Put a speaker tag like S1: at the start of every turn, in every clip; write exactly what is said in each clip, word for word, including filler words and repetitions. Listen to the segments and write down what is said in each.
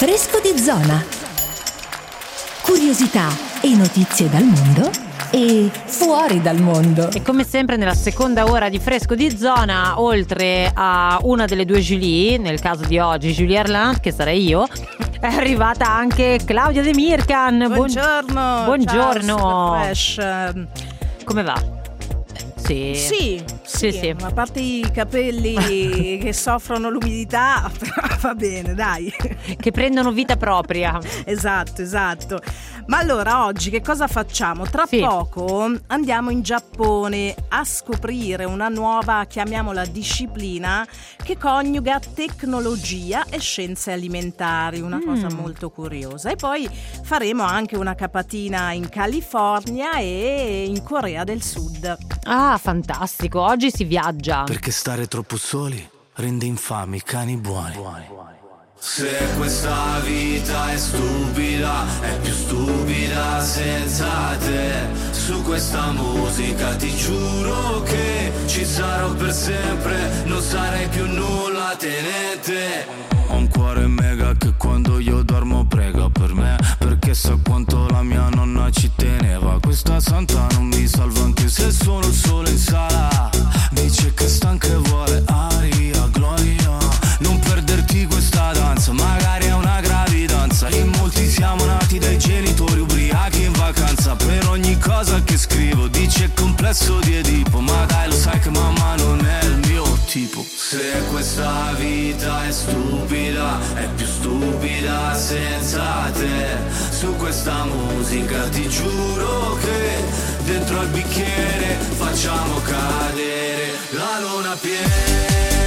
S1: Fresco di zona. Curiosità e notizie dal mondo e fuori dal mondo.
S2: E come sempre nella seconda ora di Fresco di zona, oltre a una delle due Julie, nel caso di oggi Julie Erland, che sarei io, è arrivata anche Claudia De Mircan.
S3: Buongiorno.
S2: Buongiorno.
S3: Ciao, Fresh.
S2: Come va? Sì.
S3: Sì, sì,
S2: sì, sì.
S3: A parte i capelli che soffrono l'umidità, va bene, dai.
S2: Che prendono vita propria.
S3: Esatto, esatto. Ma allora oggi che cosa facciamo? Tra
S2: sì.
S3: poco andiamo in Giappone a scoprire una nuova, chiamiamola, disciplina che coniuga tecnologia e scienze alimentari, una
S2: mm.
S3: cosa molto curiosa. E poi faremo anche una capatina in California e in Corea del Sud.
S2: Ah, fantastico, oggi si viaggia.
S4: Perché stare troppo soli rende infami i cani buoni.
S5: Se questa vita è stupida, è più stupida senza te. Su questa musica ti giuro che ci sarò per sempre, non sarei più nulla tenente.
S4: Ho un cuore mega che quando io dormo prega per me, perché sa quanto la mia nonna ci teneva. Questa santa non mi salva anche se sono il sole in sala. Dice che stanca e vuole aria, gloria. Non perderti questa danza, magari è una gravidanza. In molti siamo nati dai genitori ubriachi in vacanza. Per ogni cosa che scrivo dice complesso di Edipo. Ma dai, lo sai che mamma non è il mio tipo.
S5: Se questa vita è stupida, è più stupida senza te. Su questa musica ti giuro che dentro al bicchiere facciamo cadere la luna piena.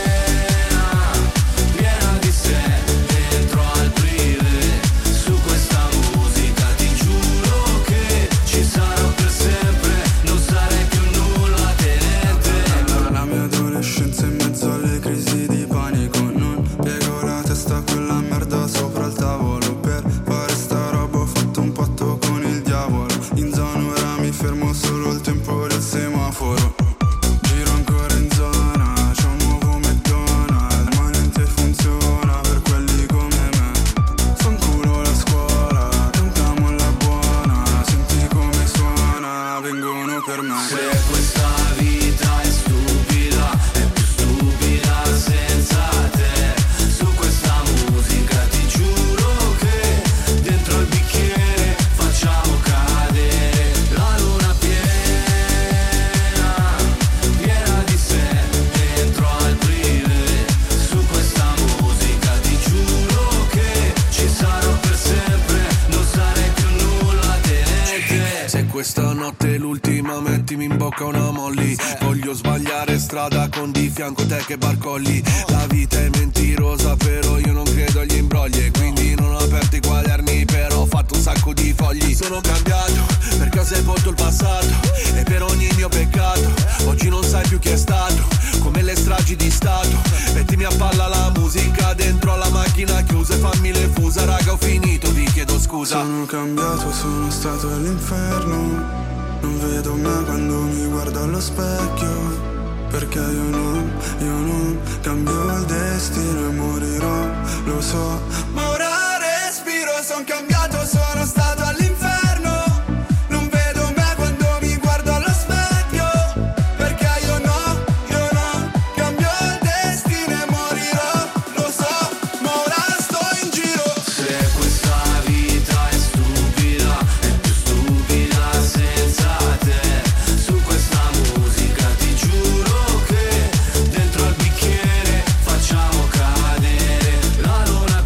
S6: Questa notte l'ultima, mettimi in bocca una molly. Voglio sbagliare strada con di fianco te che barcolli. La vita è mentirosa però io non credo agli imbrogli, e quindi non ho aperto i quaderni però ho fatto un sacco di fogli. Sono cambiato perché ho sepolto il passato e per ogni mio peccato oggi non sai più chi è stato. Come le stragi di stato, mettimi a palla la musica dentro alla macchina chiusa e fammi le fusa. Raga, ho finito, vi chiedo scusa.
S7: Sono cambiato, sono stato all'inferno. Non vedo me quando mi guardo allo specchio, perché io non, io non cambio il destino e morirò, lo so. Ma ora respiro, sono cambiato, sono stato all'inferno. Non vedo me quando mi guardo allo specchio, perché io no, io no cambio il destino e morirò, lo so. Ma ora sto in giro.
S5: Se questa vita è stupida, è più stupida senza te. Su questa musica ti giuro che dentro al bicchiere facciamo cadere la luna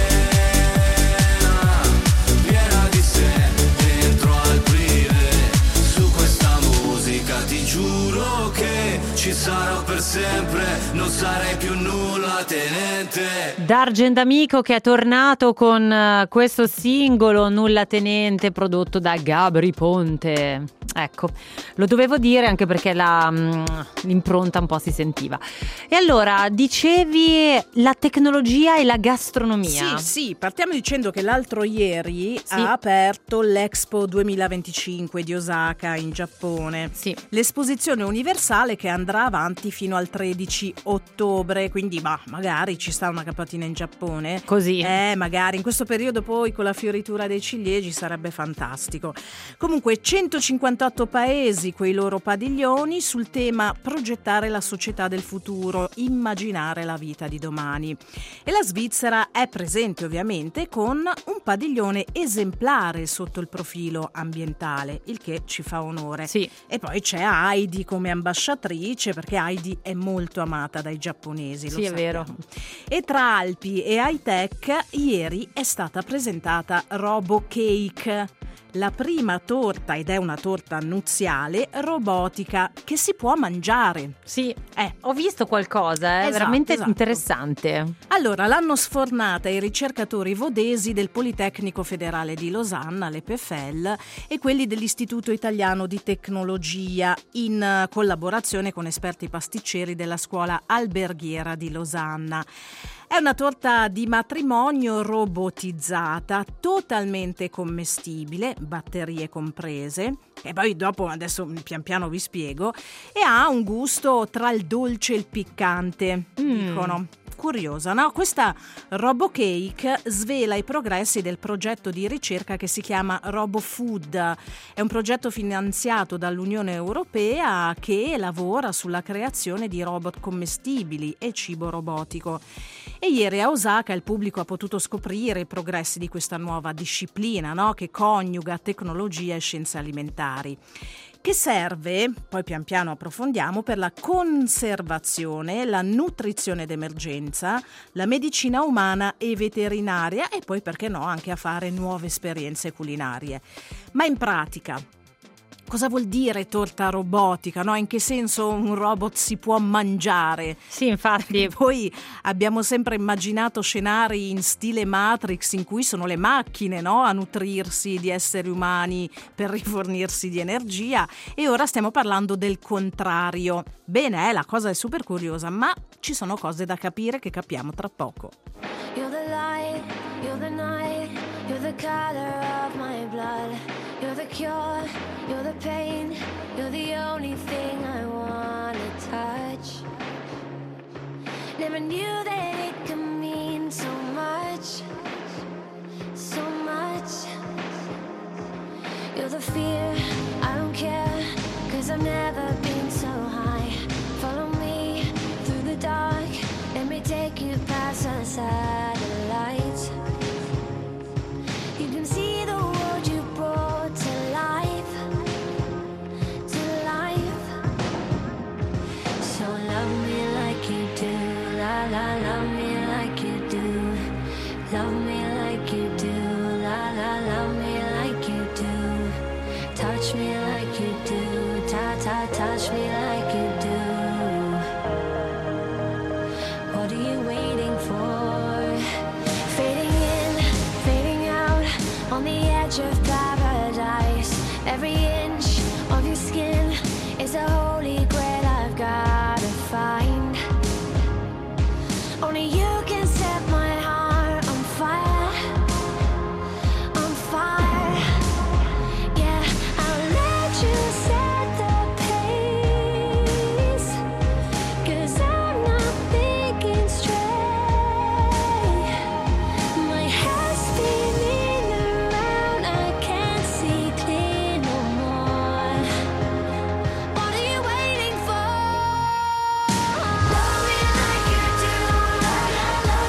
S5: piena, piena di sé, dentro al prive. Su questa musica ti giuro che ci sarò per sempre, non sarei più nulla tenente.
S2: D'Argent Amico che è tornato con uh, questo singolo Nulla Tenente prodotto da Gabri Ponte. Ecco, lo dovevo dire anche perché la, mh, l'impronta un po' si sentiva. E allora, dicevi la tecnologia e la gastronomia.
S3: Sì, sì, partiamo dicendo che l'altro ieri
S2: Sì.
S3: ha aperto l'Expo duemilaventicinque di Osaka in Giappone.
S2: Sì.
S3: L'esposizione universale che andrà avanti fino al tredici ottobre, quindi bah, magari ci sta una capatina in Giappone.
S2: Così.
S3: Eh, magari in questo periodo poi con la fioritura dei ciliegi sarebbe fantastico. Comunque centocinquantotto paesi, quei loro padiglioni sul tema progettare la società del futuro, immaginare la vita di domani. E la Svizzera è presente ovviamente con un padiglione esemplare sotto il profilo ambientale, il che ci fa onore.
S2: Sì.
S3: E poi c'è Heidi come ambasciatrice, perché Heidi è molto amata dai giapponesi. Lo
S2: Sì, è
S3: sappiamo.
S2: vero.
S3: E tra Alpi e high tech, ieri è stata presentata Robo Cake, la prima torta, ed è una torta nuziale, robotica che si può mangiare.
S2: Sì,
S3: Eh.
S2: ho visto qualcosa, è
S3: Esatto,
S2: veramente
S3: esatto.
S2: interessante.
S3: Allora, l'hanno sfornata i ricercatori vodesi del Politecnico Federale di Losanna, l'E P F L, e quelli dell'Istituto Italiano di Tecnologia, in eh, collaborazione con esperti pasticceri della Scuola Alberghiera di Losanna. È una torta di matrimonio robotizzata, totalmente commestibile, batterie comprese, e poi dopo, adesso pian piano vi spiego, e ha un gusto tra il dolce e il piccante,
S2: Mm.
S3: dicono. Curiosa, no? Questa Robo Cake svela i progressi del progetto di ricerca che si chiama RoboFood. È un progetto finanziato dall'Unione Europea che lavora sulla creazione di robot commestibili e cibo robotico. E ieri a Osaka il pubblico ha potuto scoprire i progressi di questa nuova disciplina, no? Che coniuga tecnologia e scienze alimentari, che serve, poi pian piano approfondiamo, per la conservazione, la nutrizione d'emergenza, la medicina umana e veterinaria, e poi, perché no, anche a fare nuove esperienze culinarie. Ma in pratica, cosa vuol dire torta robotica, no? In che senso un robot si può mangiare?
S2: Sì, infatti.
S3: Poi abbiamo sempre immaginato scenari in stile Matrix in cui sono le macchine, no? A nutrirsi di esseri umani per rifornirsi di energia, e ora stiamo parlando del contrario. Bene, eh, la cosa è super curiosa, ma ci sono cose da capire che capiamo tra poco.
S8: You're the light, you're the night, you're the color of my blood. You're the cure, you're the pain, you're the only thing I wanna touch. Never knew that it could mean so much, so much. You're the fear, I don't care, 'cause I've never been so high. Follow me through the dark, let me take you past the satellites. You can see the world you brought to life, to life. So love me like you do, la la, love me like you do. Love me like you do, la la, love me like you do. Touch me like you do, ta ta, touch me like you do. What are you waiting for? Fading in, fading out, on the edge of paradise. Every inch of your skin is a holy grail I've gotta find. Only you can set my heart on fire, on fire. Yeah, I'll let you set the pace, 'cause I'm not thinking straight. My head's spinning around, I can't see clear no more. What are you waiting for? Love me like you do, la la la.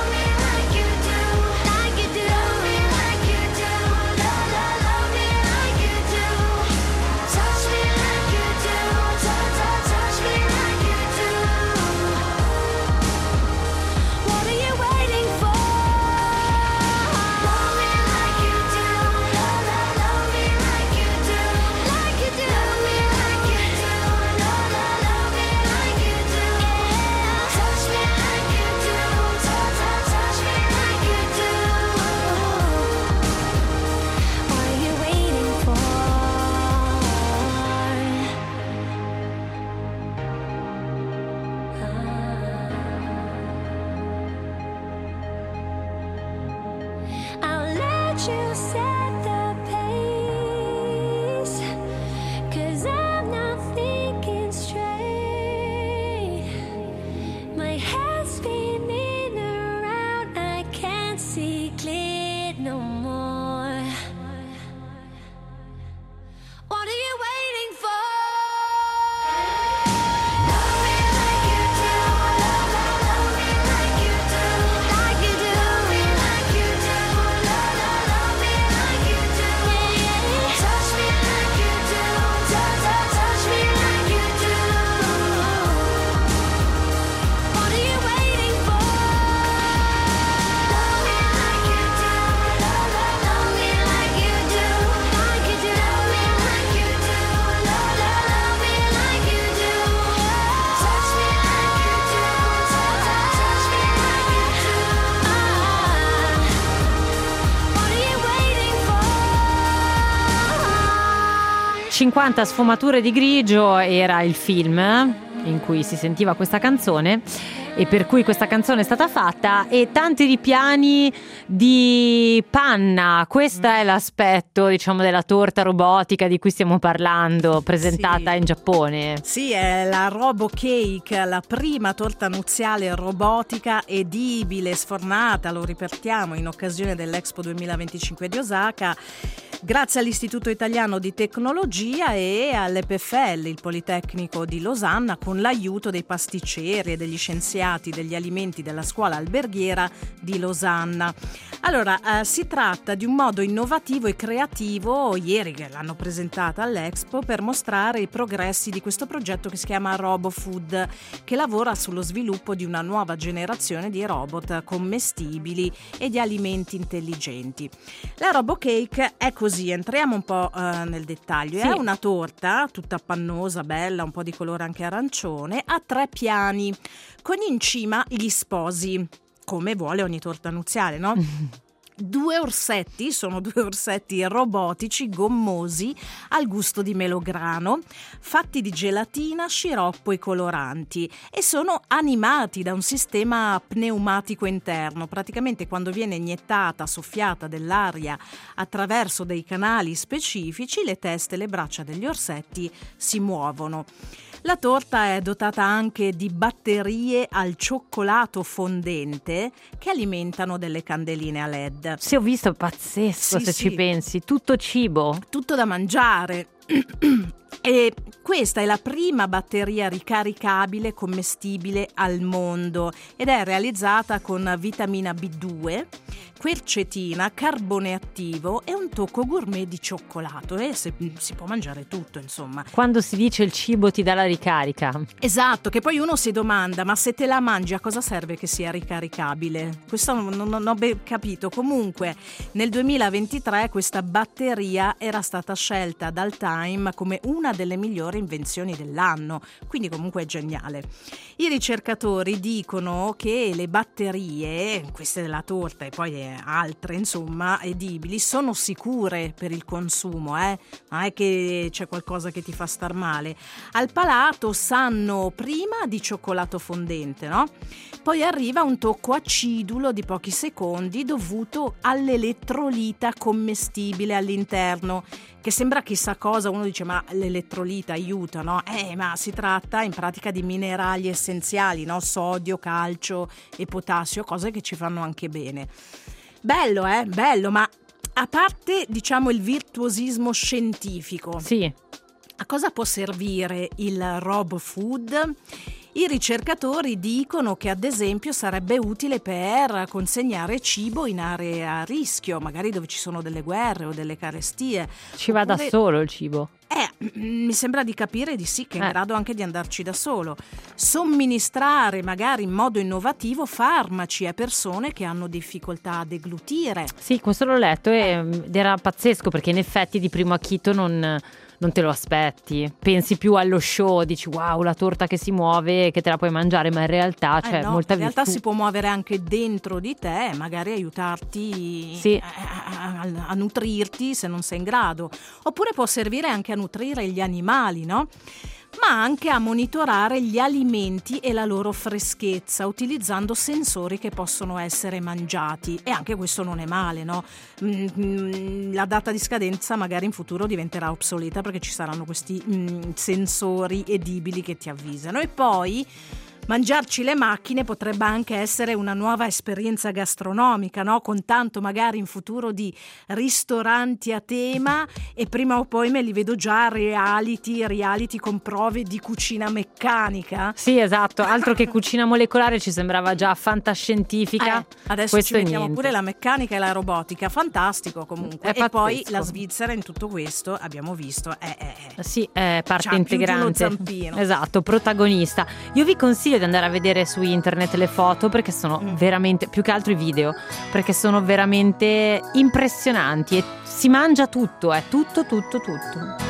S2: cinquanta sfumature di grigio era il film in cui si sentiva questa canzone e per cui questa canzone è stata fatta, e tanti ripiani di panna. Questo è l'aspetto, diciamo, della torta robotica di cui stiamo parlando, presentata
S3: Sì.
S2: in Giappone.
S3: Sì, è la Robo Cake, la prima torta nuziale robotica edibile, sfornata, lo ripetiamo, in occasione dell'Expo duemilaventicinque di Osaka, grazie all'Istituto Italiano di Tecnologia e all'E P F L, il Politecnico di Losanna, con l'aiuto dei pasticceri e degli scienziati degli alimenti della scuola alberghiera di Losanna. Allora, eh, si tratta di un modo innovativo e creativo, ieri che l'hanno presentata all'Expo, per mostrare i progressi di questo progetto che si chiama RoboFood, che lavora sullo sviluppo di una nuova generazione di robot commestibili e di alimenti intelligenti. La RoboCake è così, entriamo un po' eh, nel dettaglio.
S2: Sì.
S3: È una torta tutta pannosa, bella, un po' di colore anche arancione, a tre piani, con in cima gli sposi, come vuole ogni torta nuziale, no? Due orsetti, sono due orsetti robotici gommosi al gusto di melograno, fatti di gelatina, sciroppo e coloranti, e sono animati da un sistema pneumatico interno. Praticamente quando viene iniettata, soffiata dell'aria attraverso dei canali specifici, le teste e le braccia degli orsetti si muovono. La torta è dotata anche di batterie al cioccolato fondente che alimentano delle candeline a led.
S2: Se ho visto, è pazzesco,
S3: Sì,
S2: se
S3: sì.
S2: ci pensi, tutto cibo.
S3: Tutto da mangiare. E questa è la prima batteria ricaricabile commestibile al mondo ed è realizzata con vitamina B due, quercetina, carbone attivo e un tocco gourmet di cioccolato, e se, si può mangiare tutto, insomma.
S2: Quando si dice il cibo ti dà la ricarica.
S3: Esatto, che poi uno si domanda, ma se te la mangi a cosa serve che sia ricaricabile? Questo non, non, non ho ben capito. Comunque nel duemilaventitré questa batteria era stata scelta dal Time come una delle migliori invenzioni dell'anno, quindi comunque è geniale. I ricercatori dicono che le batterie, queste della torta e poi altre insomma edibili, sono sicure per il consumo, eh? Non è che c'è qualcosa che ti fa star male. Al palato sanno prima di cioccolato fondente, no? Poi arriva un tocco acidulo di pochi secondi dovuto all'elettrolita commestibile all'interno, che sembra chissà cosa. Uno dice, ma l'elettrolita aiuta, no? Eh, ma si tratta in pratica di minerali essenziali, no? Sodio, calcio e potassio, cose che ci fanno anche bene. Bello, eh? Bello, ma a parte, diciamo, il virtuosismo scientifico,
S2: Sì.
S3: a cosa può servire il RoboFood? I ricercatori dicono che ad esempio sarebbe utile per consegnare cibo in aree a rischio, magari dove ci sono delle guerre o delle carestie.
S2: Ci va da
S3: Oppure-
S2: solo il cibo.
S3: Eh, mi sembra di capire di sì, che è in
S2: Eh.
S3: grado anche di andarci da solo. Somministrare magari in modo innovativo farmaci a persone che hanno difficoltà a deglutire.
S2: Sì, questo l'ho letto e, ed era pazzesco, perché in effetti di primo acchito non, non te lo aspetti. Pensi più allo show, dici wow, la torta che si muove, che te la puoi mangiare, ma in realtà c'è
S3: Eh no,
S2: molta
S3: in realtà
S2: virtù.
S3: si può muovere anche dentro di te, magari aiutarti
S2: Sì.
S3: a, a- a nutrirti se non sei in grado. Oppure può servire anche a nutrire gli animali, no? Ma anche a monitorare gli alimenti e la loro freschezza utilizzando sensori che possono essere mangiati, e anche questo non è male, no? Mm, mm, la data di scadenza magari in futuro diventerà obsoleta perché ci saranno questi mm, sensori edibili che ti avvisano. E poi mangiarci le macchine potrebbe anche essere una nuova esperienza gastronomica, no? Con tanto magari in futuro di ristoranti a tema, e prima o poi me li vedo già reality, reality con prove di cucina meccanica.
S2: Sì, esatto, altro che cucina molecolare, ci sembrava già fantascientifica.
S3: Eh, adesso
S2: Questo
S3: ci
S2: è
S3: mettiamo
S2: niente.
S3: pure la meccanica e la robotica, fantastico comunque.
S2: È
S3: E poi
S2: pazzesco.
S3: la Svizzera in tutto questo, abbiamo visto, è, è, è.
S2: Sì, è parte
S3: C'ha più di uno
S2: integrante.
S3: zampino.
S2: Esatto, protagonista. Io vi consiglio di andare a vedere su internet le foto, perché sono
S3: Mm.
S2: veramente, più che altro i video, perché sono veramente impressionanti e si mangia tutto, è tutto, tutto, tutto.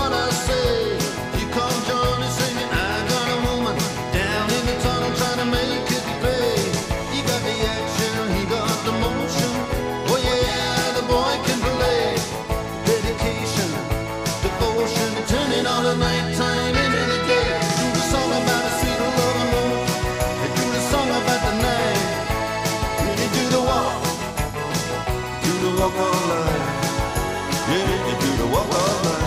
S9: what I say. Here comes Johnny singing, I got a woman down in the tunnel trying to make it pay. He got the action, he got the motion. Oh yeah, the boy can play. Dedication, devotion, turning all the nighttime into the day. Do the song about a sweet love and woman. They do the song about the night. Really do the walk, do the walk of life. Yeah, you do the walk of life.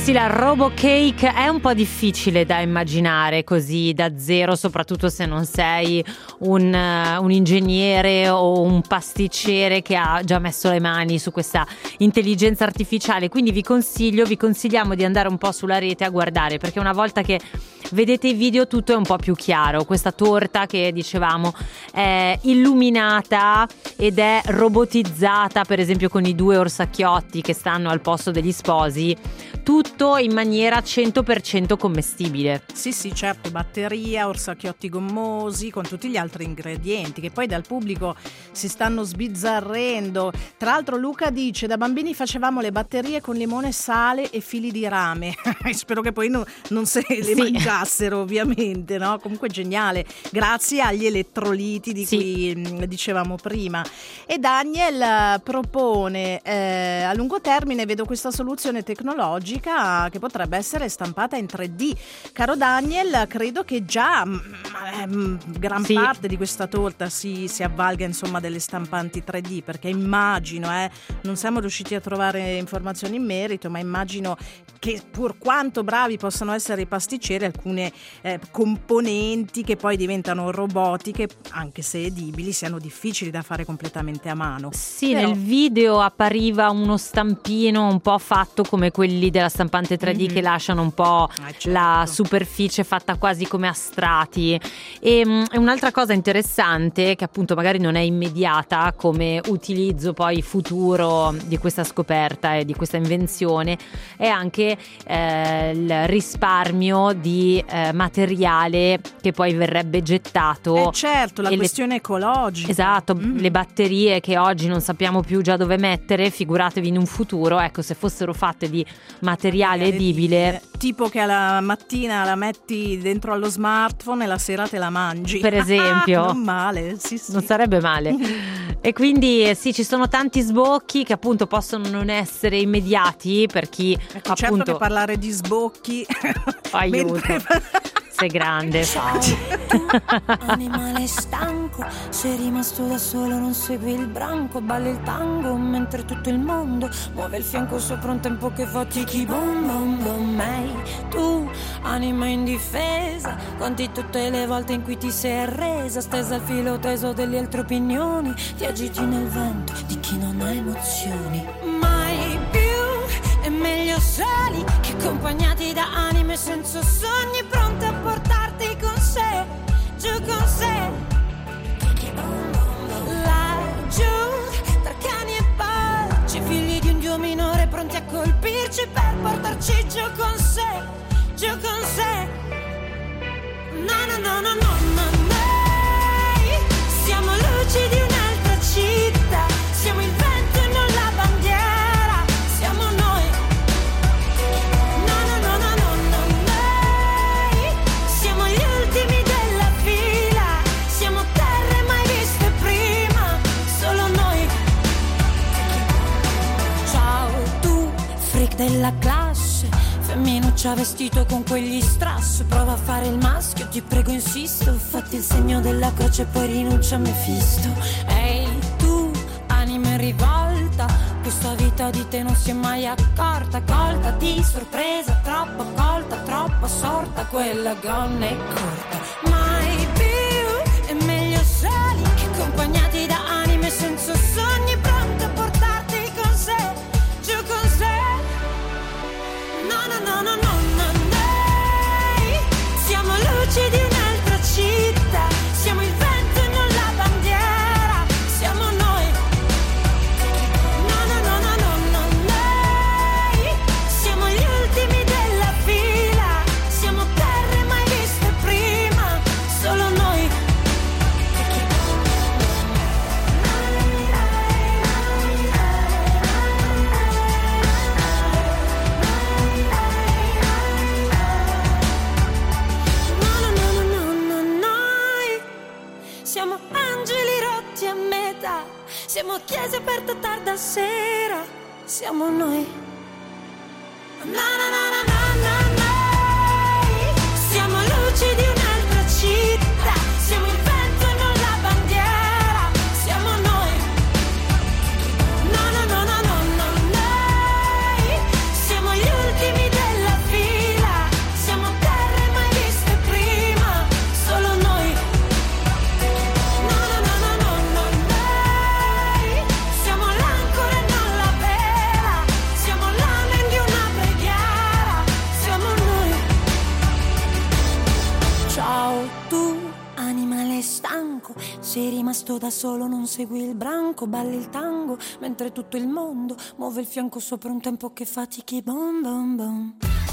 S2: Sì, la RoboCake è un po' difficile da immaginare così da zero, soprattutto se non sei un, uh, un ingegnere o un pasticcere che ha già messo le mani su questa intelligenza artificiale. Quindi vi consiglio, vi consigliamo di andare un po' sulla rete a guardare, perché una volta che vedete i video tutto è un po' più chiaro. Questa torta che dicevamo è illuminata ed è robotizzata, per esempio con i due orsacchiotti che stanno al posto degli sposi, tutto in maniera cento per cento commestibile.
S3: Sì, sì, certo, batteria, orsacchiotti gommosi, con tutti gli altri ingredienti che poi dal pubblico si stanno sbizzarrendo. Tra l'altro Luca dice: da bambini facevamo le batterie con limone, sale e fili di rame. Spero che poi no, non se le
S2: Sì.
S3: mangiassero, ovviamente, no? Comunque geniale, grazie agli elettroliti di
S2: Sì.
S3: cui mh, dicevamo prima. E Daniel eh, propone eh, a lungo termine vedo questa soluzione tecnologica che potrebbe essere stampata in tre D. Caro Daniel, credo che già mh, mh, gran
S2: Sì.
S3: parte di questa torta si, si avvalga insomma delle stampanti tre D, perché immagino, eh, non siamo riusciti a trovare informazioni in merito, ma immagino che pur quanto bravi possano essere i pasticceri, alcune eh, componenti che poi diventano robotiche, anche se edibili, siano difficili da fare completamente a mano.
S2: Sì,
S3: Però-
S2: nel video appariva uno stampino un po' fatto come quelli della stampante tre D
S3: Mhm.
S2: che lasciano un po'
S3: Ah, certo.
S2: la superficie fatta quasi come a strati. E mh, e un'altra cosa interessante, che appunto magari non è immediata come utilizzo poi futuro di questa scoperta e di questa invenzione, è anche eh, il risparmio di eh, materiale che poi verrebbe gettato.
S3: Eh certo, la
S2: e le-
S3: questione ecologica.
S2: Esatto,
S3: Mm.
S2: le batterie che oggi non sappiamo più già dove mettere, figuratevi in un futuro, ecco, se fossero fatte di materiale edibile,
S3: tipo che alla mattina la metti dentro allo smartphone e la sera te la mangi,
S2: per esempio.
S3: non male, sì, sì.
S2: non sarebbe male. E quindi eh, sì, ci sono tanti sbocchi che appunto possono non essere immediati per chi
S3: Ecco, certo
S2: appunto
S3: che parlare di sbocchi
S2: aiuto.
S3: mentre-
S2: Sei grande.
S10: Ciao, tu, animale stanco, sei rimasto da solo, non segui il branco, balli il tango mentre tutto il mondo muove il fianco sopra un tempo che fa tiki boom boom boom. May, tu, anima indifesa, conti tutte le volte in cui ti sei arresa, stesa al filo teso delle altre opinioni, ti agiti nel vento di chi non ha emozioni. Mai più è meglio soli che accompagnati da anime senza sogni, pronte a portarti con sé, giù con sé. Laggiù, tra cani e pacci, figli di un dio minore pronti a colpirci per portarci giù con sé, giù con sé. No, no, no, no, no, no, noi siamo luci di un'altra città, siamo il vento e non la bandiera, siamo noi. No, no, no, no, no, no, noi siamo gli ultimi della fila, siamo terre mai viste prima, solo noi. Ciao tu, freak della classe, femminuccia vestito con quegli strass, prova a fare il maschio, ti prego insisto, fatti il segno della croce e poi rinuncia a Mefisto. Ehi tu, anima in rivolta, questa vita di te non si è mai accorta, colta di sorpresa, troppo colta, troppo sorta, quella gonna è corta. Mai più è meglio soli che accompagnati da anime senza sogni, pronte a portarti con sé, giù con sé. No, no, no, no, no, no, noi siamo luci di un'altra città, siamo il vento e non la bandiera, siamo noi. No, no, no, no, no, no, noi siamo gli ultimi della fila, siamo terre mai viste prima, solo noi. No, no, no, no, no, no, noi siamo angeli rotti a metà, siamo chiese aperte tarda sera, siamo noi. No, no, no, no, no, no, noi siamo luci di un'altra città, siamo il vento e non la bandiera, siamo noi. No, no, no, no, no, no, noi siamo gli ultimi della stanco, sei rimasto da solo, non segui il branco, balli il tango, mentre tutto il mondo muove il fianco sopra un tempo che fatichi, bom bom bom.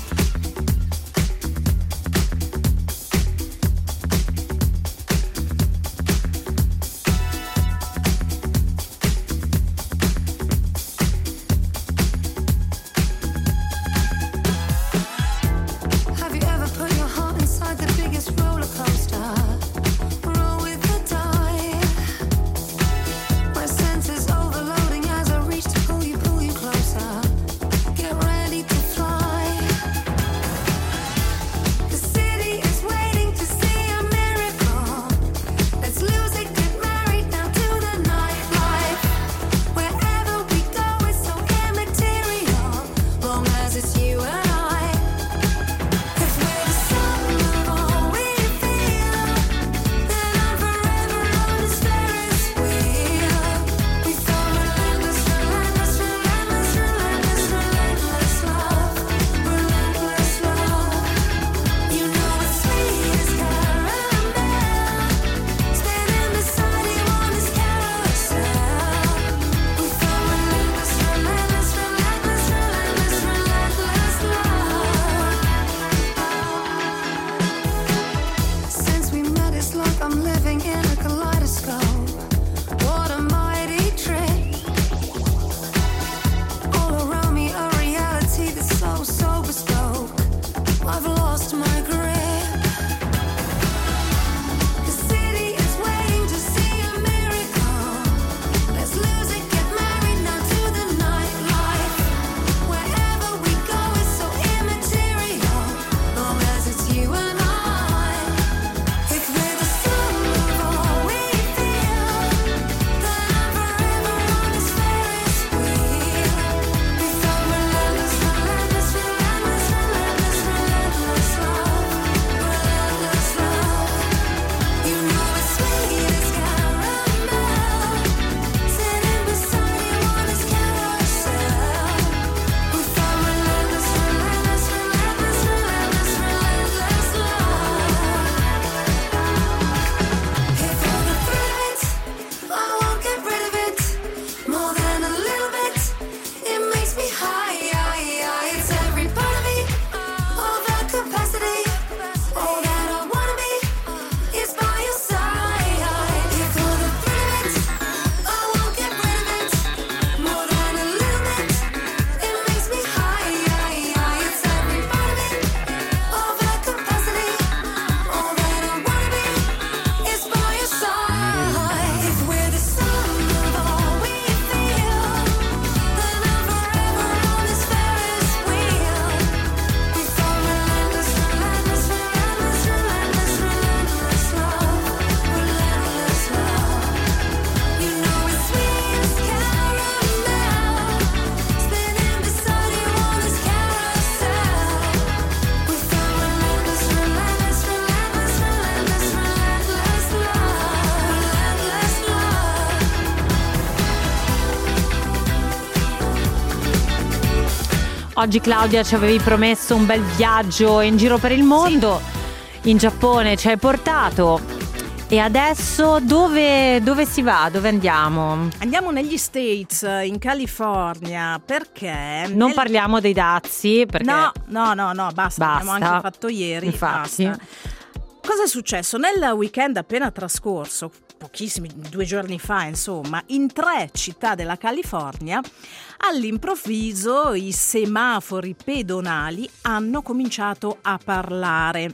S2: Oggi Claudia ci avevi promesso un bel viaggio in giro per il mondo, sì. In Giappone ci hai portato e adesso dove, dove si va? Dove andiamo?
S3: Andiamo negli States, in California, perché...
S2: Non
S3: nel...
S2: parliamo dei dazi perché...
S3: No, no, no, no, basta,
S2: basta.
S3: L'abbiamo anche fatto ieri,
S2: infatti.
S3: Basta. Cosa è successo? Nel weekend appena trascorso, pochissimi, due giorni fa insomma, in tre città della California, all'improvviso i semafori pedonali hanno cominciato a parlare.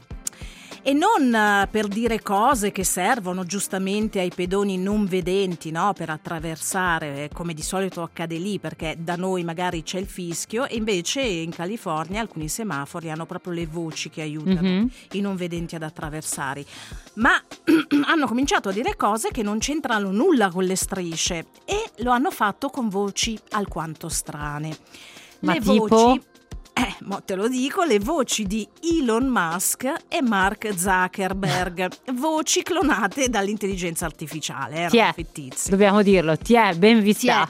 S3: E non per dire cose che servono giustamente ai pedoni non vedenti, no? Per attraversare, come di solito accade lì, perché da noi magari c'è il fischio e invece in California alcuni semafori hanno proprio le voci che aiutano mm-hmm. i non vedenti ad attraversare. Ma hanno cominciato a dire cose che non c'entrano nulla con le strisce e lo hanno fatto con voci alquanto strane.
S2: Ma
S3: le
S2: tipo...
S3: voci... Eh, mo te lo dico, le voci di Elon Musk e Mark Zuckerberg, voci clonate dall'intelligenza artificiale, erano
S2: Ti è,
S3: fittizie.
S2: dobbiamo dirlo, ti è ben vista.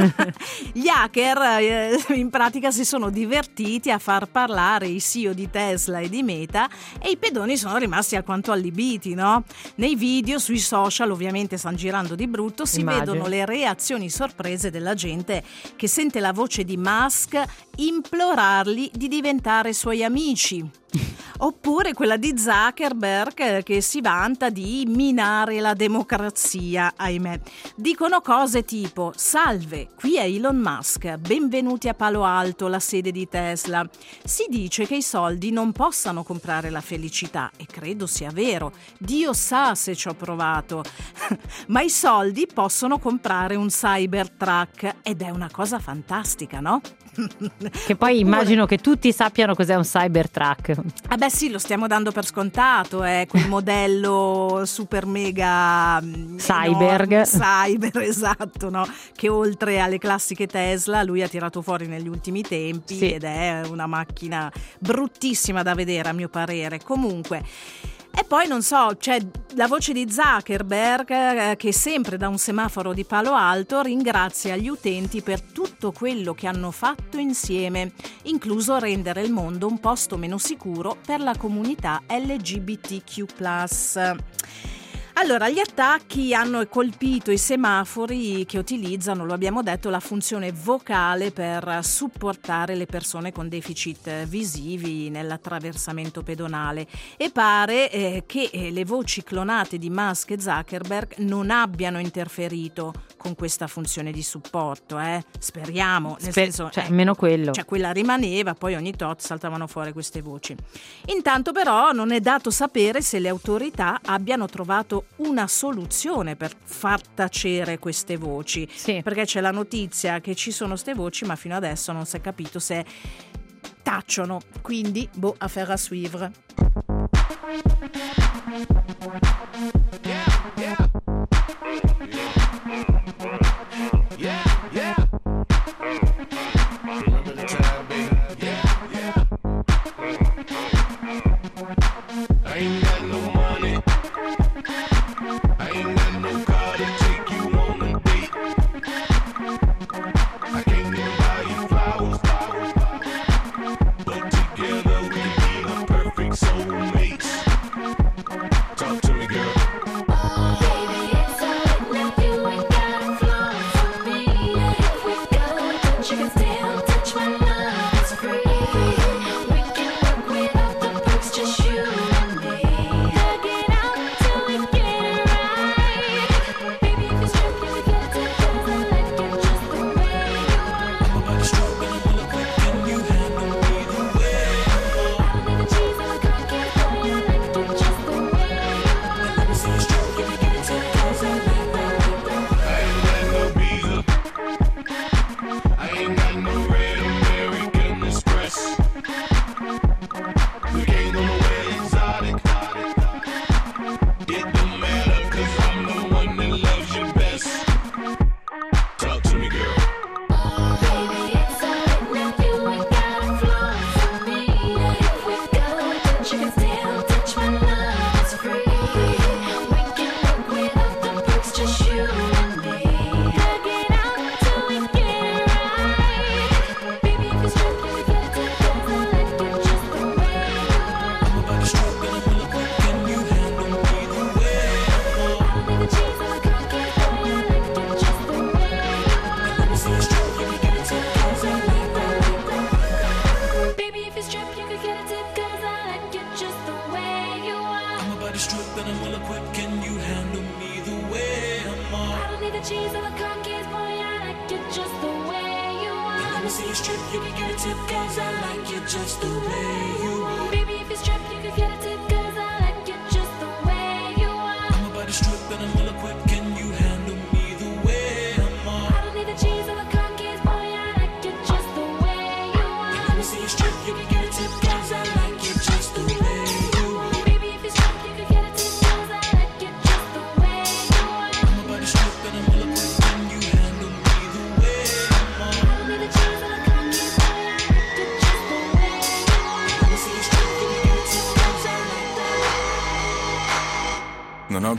S3: Gli hacker eh, in pratica si sono divertiti a far parlare i C E O di Tesla e di Meta e i pedoni sono rimasti alquanto allibiti, no? Nei video sui social ovviamente stanno girando di brutto, si
S2: Immagino.
S3: vedono le reazioni sorprese della gente che sente la voce di Musk implorarli di diventare suoi amici. Oppure quella di Zuckerberg che si vanta di minare la democrazia, ahimè. Dicono cose tipo: salve, qui è Elon Musk, benvenuti a Palo Alto, la sede di Tesla. Si dice che i soldi non possano comprare la felicità e credo sia vero, Dio sa se ci ho provato, ma i soldi possono comprare un Cybertruck ed è una cosa fantastica, no?
S2: Che poi
S3: Oppure,
S2: immagino che tutti sappiano cos'è un Cybertruck.
S3: Ah beh sì, lo stiamo dando per scontato, è quel modello super mega
S2: Cyberg.
S3: enorme, cyber, esatto, no? Che oltre alle classiche Tesla lui ha tirato fuori negli ultimi tempi,
S2: Sì.
S3: ed è una macchina bruttissima da vedere a mio parere. Comunque, e poi non so, c'è la voce di Zuckerberg eh, che sempre da un semaforo di Palo Alto ringrazia gli utenti per tutto quello che hanno fatto insieme, incluso rendere il mondo un posto meno sicuro per la comunità L G B T Q plus. Allora, gli attacchi hanno colpito i semafori che utilizzano, lo abbiamo detto, la funzione vocale per supportare le persone con deficit visivi nell'attraversamento pedonale e pare eh, che eh, le voci clonate di Musk e Zuckerberg non abbiano interferito con questa funzione di supporto, eh? Speriamo, nel
S2: Sper-
S3: senso,
S2: cioè,
S3: eh,
S2: almeno quello.
S3: cioè quella rimaneva, poi ogni tot saltavano fuori queste voci. Intanto però non è dato sapere se le autorità abbiano trovato una soluzione per far tacere queste voci,
S2: Sì.
S3: perché c'è la notizia che ci sono ste voci ma fino adesso non si è capito se tacciono, quindi boh, affaire à suivre.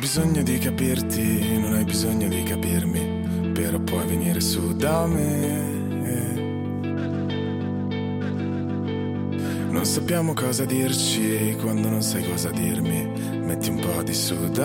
S7: bisogno di capirti, non hai bisogno di capirmi, però puoi venire su da me. Non sappiamo cosa dirci quando non sai cosa dirmi, metti un po' di Sud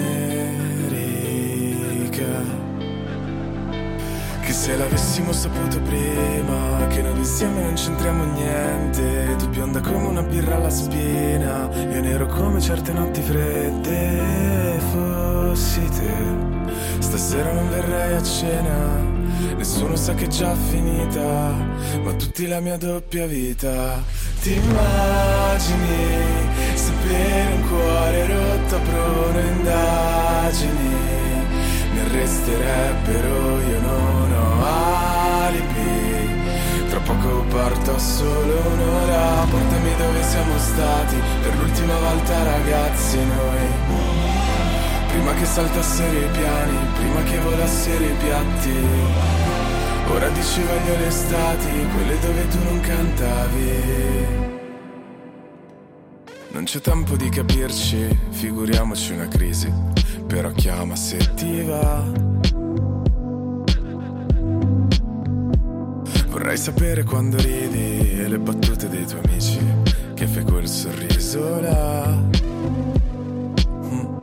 S7: America. Che se l'avessimo saputo prima, che noi insieme non c'entriamo niente, tu bionda come una birra alla spina, io nero come certe notti fredde. Fossi te, stasera non verrei a cena, nessuno sa che è già finita, ma tutti la mia doppia vita. Ti immagini se per un cuore rotto apro indagini, mi arresterebbero, io non ho alibi, tra poco parto solo un'ora, portami dove siamo stati per l'ultima volta ragazzi noi, prima che saltassero i piani, prima che volassero i piatti, ora dici voglio le estati, quelle dove tu non cantavi. Non c'è tempo di capirci, figuriamoci una crisi, però chiama se ti va. Vorrei sapere quando ridi e le battute dei tuoi amici, che fai quel sorriso là. Mm.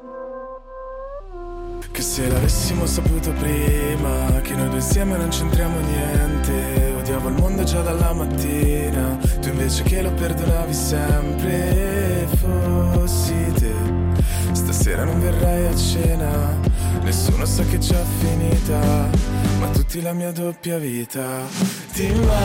S7: Che se l'avessimo saputo prima, che noi due insieme non c'entriamo niente, odiavo il mondo già dalla mattina, tu invece che lo perdonavi sempre. Fossi te, stasera non verrai a cena, nessuno sa che è già finita, ma tutti la mia doppia vita. Ti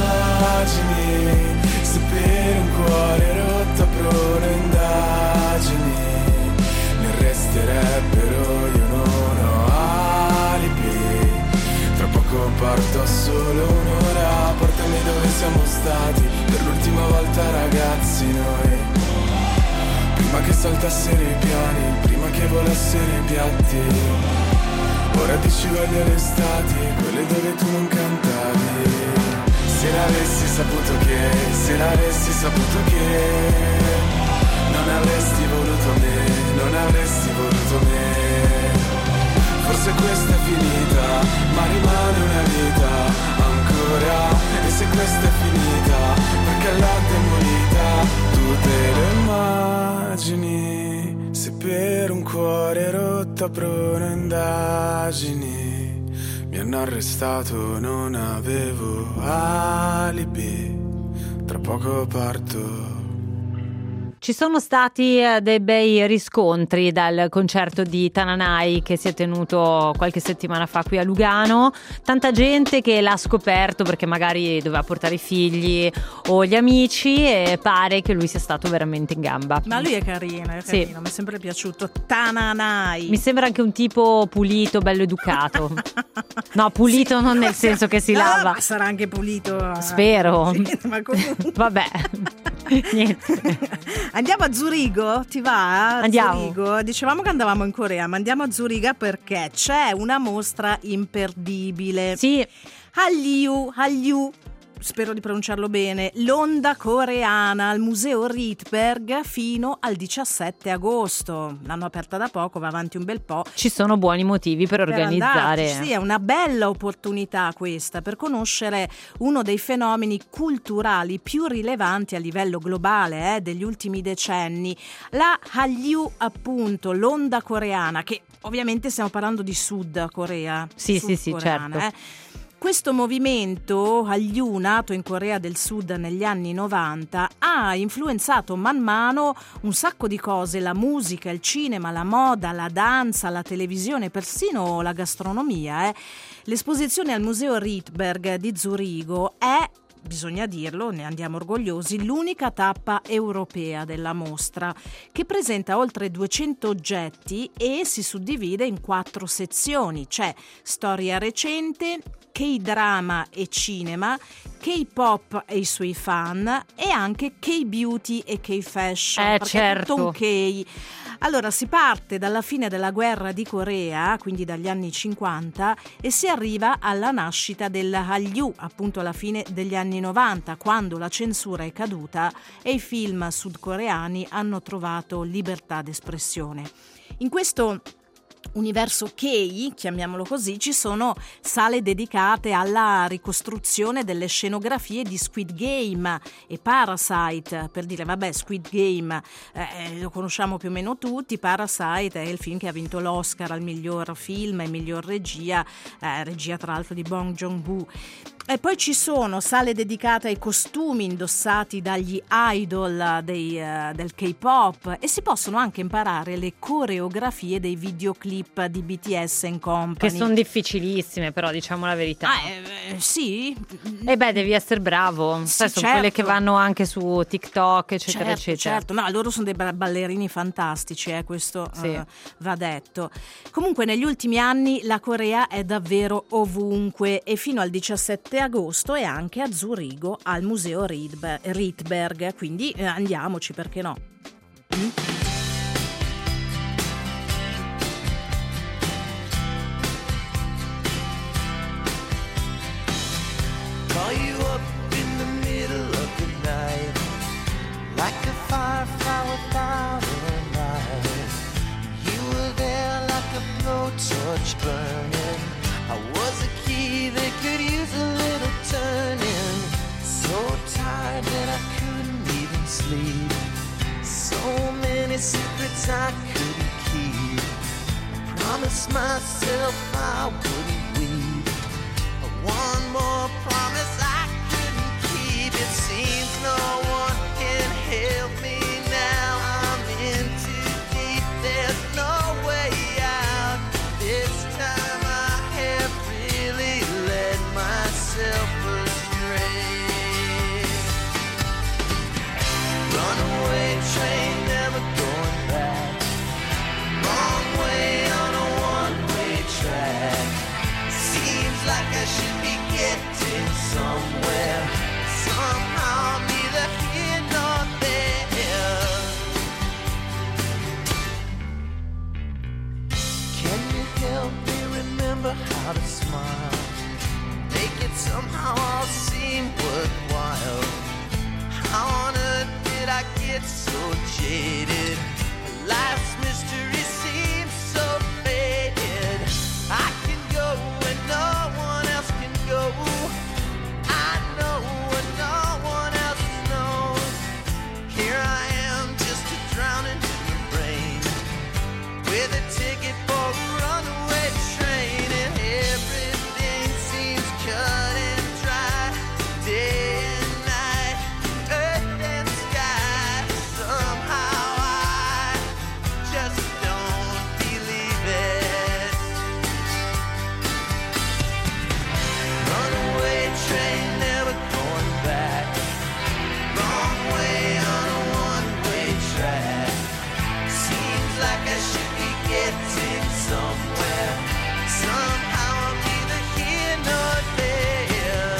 S7: immagini se per un cuore rotto apro le indagini, mi arresterebbero, io non ho alibi, tra poco parto solo un'ora, portami dove siamo stati per l'ultima volta ragazzi noi, prima che saltassero i piani, prima che volassero i piatti, ora dici voglio le estati, quelle dove tu non cantavi. Se l'avessi saputo che, se l'avessi saputo che non avresti voluto me, non avresti voluto me. Forse questa è finita, ma rimane una vita ancora, e se questa è finita, perché l'ha demolita, tu te lo immagini se per un cuore rotto apro indagini, mi hanno arrestato, non avevo alibi, tra poco parto.
S2: Ci sono stati dei bei riscontri dal concerto di Tananai che si è tenuto qualche settimana fa qui a Lugano. Tanta gente che l'ha scoperto perché magari doveva portare i figli o gli amici, e pare che lui sia stato veramente in gamba.
S3: Ma lui è carino, è
S2: Sì.
S3: carino, mi è sempre piaciuto. Tananai.
S2: Mi sembra anche un tipo pulito, bello educato. No, pulito non nel senso che si
S3: No,
S2: lava.
S3: ma sarà anche pulito.
S2: Spero.
S3: Sì, ma comunque.
S2: Vabbè. Niente.
S3: Andiamo a Zurigo? Ti va?
S2: Andiamo.
S3: Zurigo? Dicevamo che andavamo in Corea, ma andiamo a Zurigo perché c'è una mostra imperdibile.
S2: Sì.
S3: Hallyu, Hallyu, spero di pronunciarlo bene, l'onda coreana al Museo Rydberg fino al diciassette agosto. L'hanno aperta da poco, va avanti un bel po'.
S2: Ci sono buoni motivi per
S3: Per
S2: organizzare.
S3: andarci, sì, è una bella opportunità questa per conoscere uno dei fenomeni culturali più rilevanti a livello globale eh, degli ultimi decenni, la Hallyu, appunto, l'onda coreana, che ovviamente stiamo parlando di Sud Corea.
S2: Sì, sì, sì,
S3: sudcoreana,
S2: certo.
S3: eh. Questo movimento Hallyu, nato in Corea del Sud negli anni novanta, ha influenzato man mano un sacco di cose: la musica, il cinema, la moda, la danza, la televisione, persino la gastronomia. Eh. L'esposizione al Museo Rydberg di Zurigo è, bisogna dirlo, ne andiamo orgogliosi, l'unica tappa europea della mostra, che presenta oltre duecento oggetti e si suddivide in quattro sezioni. C'è storia recente, K-drama e cinema, K-pop e i suoi fan, e anche K-beauty e K-fashion,
S2: Eh,
S3: perché è tutto un
S2: certo.
S3: K. Allora, si parte dalla fine della guerra di Corea, quindi dagli anni cinquanta, e si arriva alla nascita del Hallyu, appunto alla fine degli anni novanta, quando la censura è caduta e i film sudcoreani hanno trovato libertà d'espressione. In questo Universo K, chiamiamolo così, ci sono sale dedicate alla ricostruzione delle scenografie di Squid Game e Parasite, per dire vabbè Squid Game eh, lo conosciamo più o meno tutti, Parasite è il film che ha vinto l'Oscar al miglior film e miglior regia, eh, regia tra l'altro di Bong Joon-ho. E poi ci sono sale dedicate ai costumi indossati dagli idol dei, uh, del K-pop e si possono anche imparare le coreografie dei videoclip di B T S and Company.
S2: Che sono difficilissime, però diciamo la verità.
S3: Ah, eh, sì.
S2: E beh, devi essere bravo.
S3: Sì,
S2: Sai, sono
S3: certo.
S2: quelle che vanno anche su TikTok, eccetera,
S3: certo,
S2: eccetera.
S3: Certo, no, loro sono dei ballerini fantastici, eh, questo
S2: Sì.
S3: uh, va detto. Comunque negli ultimi anni la Corea è davvero ovunque e fino al diciassette agosto è anche a Zurigo al Museo Riedber- Riedberg, quindi eh, andiamoci, perché no? Mm?
S5: Call you up in the middle of the night, like a firefly without a light. You were there like a blowtorch burning. I was a key that could use a little turning. So tired that I couldn't even sleep. So many secrets I couldn't keep. I promised myself I wouldn't weep. One more promise I couldn't keep. It seems no one can help me now. I'm in too deep, there's no way out. This time I have really led myself astray. Runaway train, never going back. Wrong way on a one-way track. Seems like I should be getting somewhere. Somehow I'm neither here nor there. Can you help me remember how to smile? Make it somehow all seem worthwhile. How on earth did I get so jaded? Life's mystery seems so faded. I can go where no one else can go. I know what no one else knows. Here I am, just a drowning in the rain, with a ticket for a runaway train, and everything seems cut and dry. Day and night, earth and sky. Somehow I just don't believe it. Runaway train, never going back. Wrong way on a one-way track. Seems like I should be getting somewhere. Somehow I'm neither here nor there.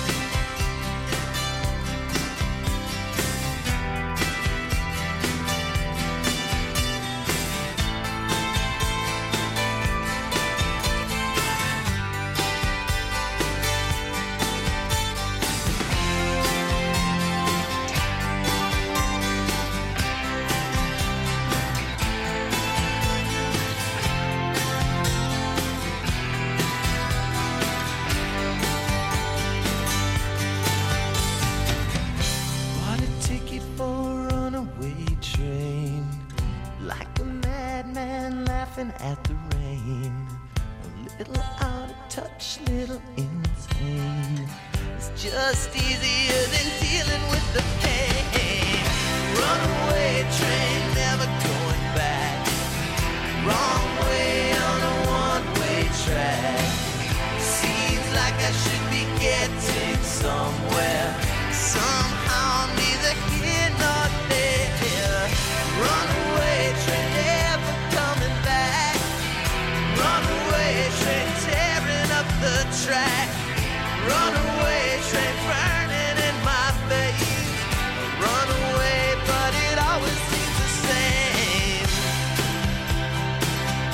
S5: Bought a ticket for a runaway train, like a madman laughing at the rain. A little out of touch, little insane. It's just easier than dealing with the pain. Runaway train, never going back. Wrong way on a one-way track. Seems like I should be getting somewhere. Somehow I'm neither here nor there. Runaway train, never coming back. Runaway train, tearing up the track. Runaway train, burning in my face. Runaway, but it always seems the same.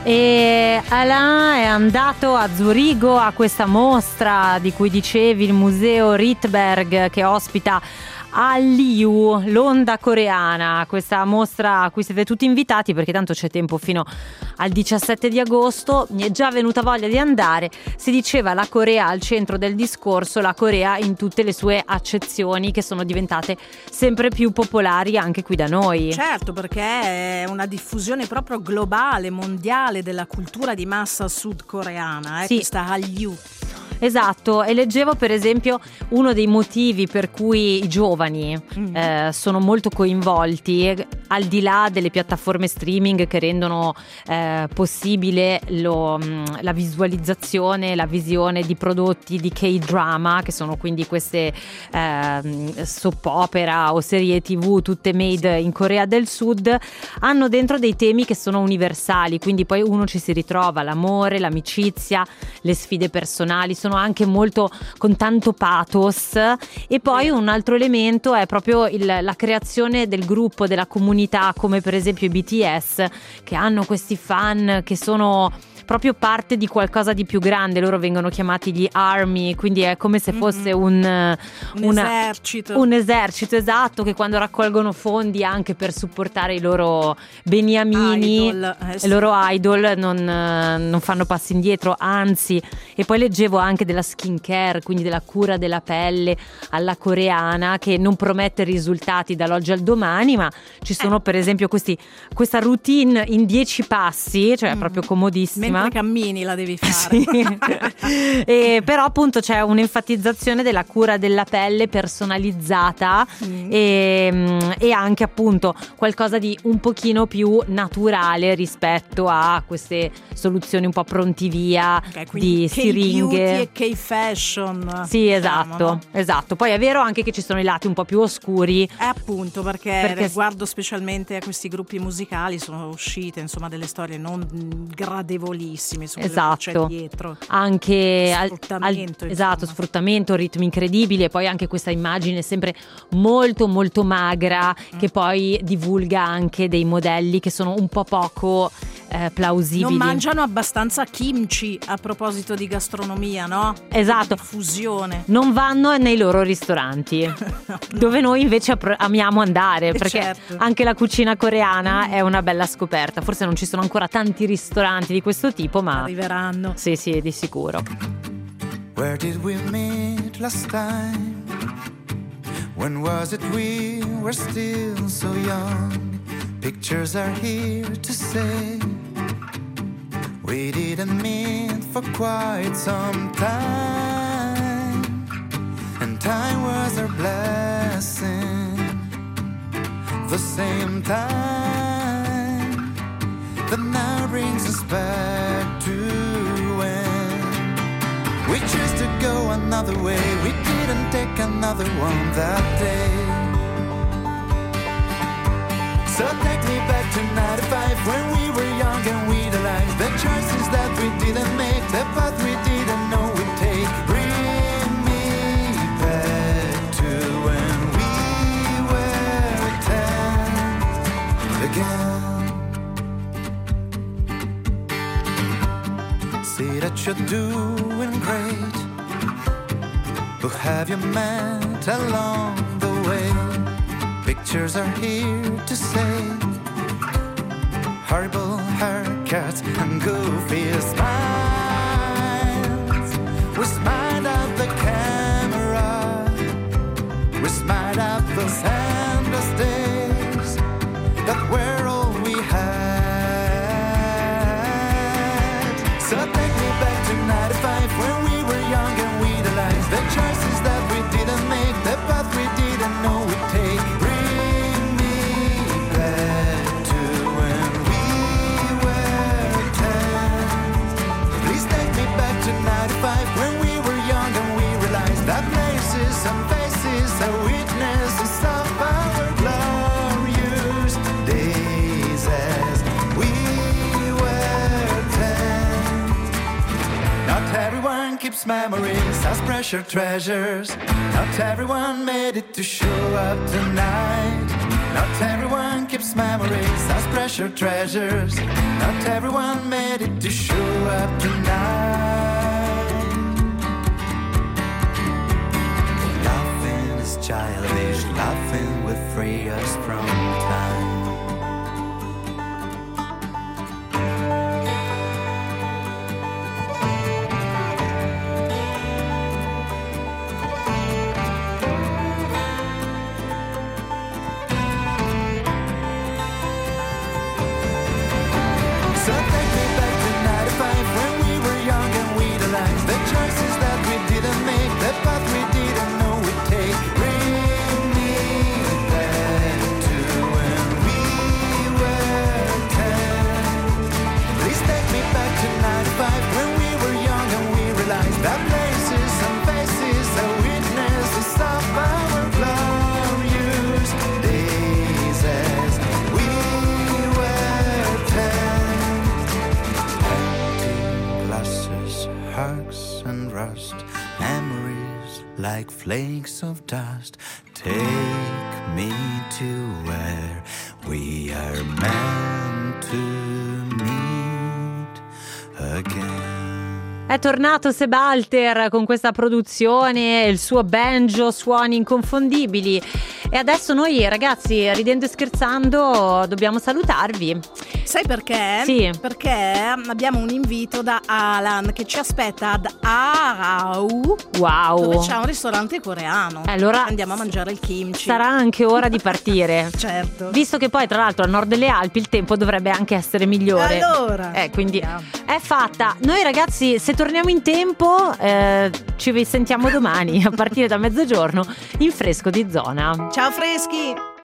S2: E Alain è andato a Zurigo a questa mostra di cui dicevi, il museo Rydberg, che ospita Hallyu, l'onda coreana, questa mostra a cui siete tutti invitati perché tanto c'è tempo fino al diciassette di agosto. Mi è già venuta voglia di andare. Si diceva la Corea al centro del discorso, la Corea in tutte le sue accezioni che sono diventate sempre più popolari anche qui da noi.
S3: Certo, perché è una diffusione proprio globale, mondiale della cultura di massa sudcoreana, eh,
S2: sì.
S3: Questa Hallyu.
S2: Esatto, e leggevo per esempio uno dei motivi per cui i giovani mm. eh, sono molto coinvolti, eh, al di là delle piattaforme streaming che rendono eh, possibile lo, mh, la visualizzazione, la visione di prodotti di K-drama, che sono quindi queste eh, soap opera o serie tv tutte made in Corea del Sud, hanno dentro dei temi che sono universali, quindi poi uno ci si ritrova, l'amore, l'amicizia, le sfide personali, sono anche molto con tanto pathos. E poi un altro elemento è proprio il, la creazione del gruppo, della comunità, come per esempio i B T S, che hanno questi fan che sono proprio parte di qualcosa di più grande. Loro vengono chiamati gli ARMY, quindi è come se fosse un,
S3: un
S2: una,
S3: esercito
S2: un esercito, esatto, che quando raccolgono fondi anche per supportare i loro beniamini,
S3: idol, eh sì.
S2: i loro idol non, non fanno passi indietro, anzi. E poi leggevo anche della skincare, quindi della cura della pelle alla coreana, che non promette risultati dall'oggi al domani, ma ci sono eh. per esempio questi, questa routine in dieci passi, cioè mm. proprio comodissima.
S3: Mentre cammini la devi fare.
S2: Sì. E però appunto c'è un'enfatizzazione della cura della pelle personalizzata mm. e, e anche appunto qualcosa di un pochino più naturale rispetto a queste soluzioni un po' pronti via, okay, di siringhe.
S3: K-beauty e K-fashion.
S2: Sì, esatto,
S3: diciamo, no?
S2: esatto. Poi è vero anche che ci sono i lati un po' più oscuri.
S3: Eh, appunto, perché,
S2: perché
S3: riguardo specialmente a questi gruppi musicali sono uscite insomma delle storie non gradevolissime su
S2: esatto.
S3: c'è dietro.
S2: Anche
S3: sfruttamento,
S2: al, al, esatto, sfruttamento, ritmi incredibili, e poi anche questa immagine sempre molto molto magra mm. che poi divulga anche dei modelli che sono un po' poco eh, plausibili.
S3: Non mangiano abbastanza kimchi, a proposito di gastronomia, no?
S2: Esatto.
S3: Fusione.
S2: Non vanno nei loro ristoranti, no. Dove noi invece amiamo andare,
S3: eh
S2: perché
S3: certo.
S2: anche la cucina coreana mm. è una bella scoperta. Forse non ci sono ancora tanti ristoranti di questo tipo, ma
S3: arriveranno.
S2: Sì, sì, di sicuro.
S11: Where did we meet last time? When was it we were still so young? Pictures are here to say we didn't meet for quite some time, and time was our blessing. The same time that now brings us back to when we chose to go another way. We didn't take another one that day. So take me back to ninety-five, when we were young and we realized the choices that we didn't make, the path we didn't know we'd take. Bring me back to when we were ten again. See that you're doing great. Who have you met along the way? Pictures are here to say horrible haircuts and goofy smiles. We smiled at the camera, we smiled at those endless days that were all we had. So take me back to ninety-five, when we were young and we realized the choices that we didn't make, the path we didn't know we'd take. When we were young and we realized that places and faces are witnesses of our glorious days as we were ten. Not everyone keeps memories as precious treasures. Not everyone made it to show up tonight. Not everyone keeps memories as precious treasures. Not everyone made it to show up tonight. Laughing is childish, laughing will free us from time. Like flakes of dust, take me to where we are meant to meet again.
S2: È tornato Sebalter con questa produzione, il suo banjo, suoni inconfondibili. E adesso noi ragazzi, ridendo e scherzando, dobbiamo salutarvi.
S3: Sai perché?
S2: Sì.
S3: Perché abbiamo un invito da Alan che ci aspetta ad Aarau.
S2: Wow.
S3: Dove c'è un ristorante coreano.
S2: Allora
S3: andiamo a mangiare il kimchi.
S2: Sarà anche ora di partire.
S3: Certo.
S2: Visto che poi tra l'altro al nord delle Alpi il tempo dovrebbe anche essere migliore.
S3: Allora.
S2: Eh, quindi è fatta. Noi ragazzi, se torniamo in tempo, eh, ci risentiamo domani a partire da mezzogiorno in Fresco di Zona.
S3: Ciao freschi!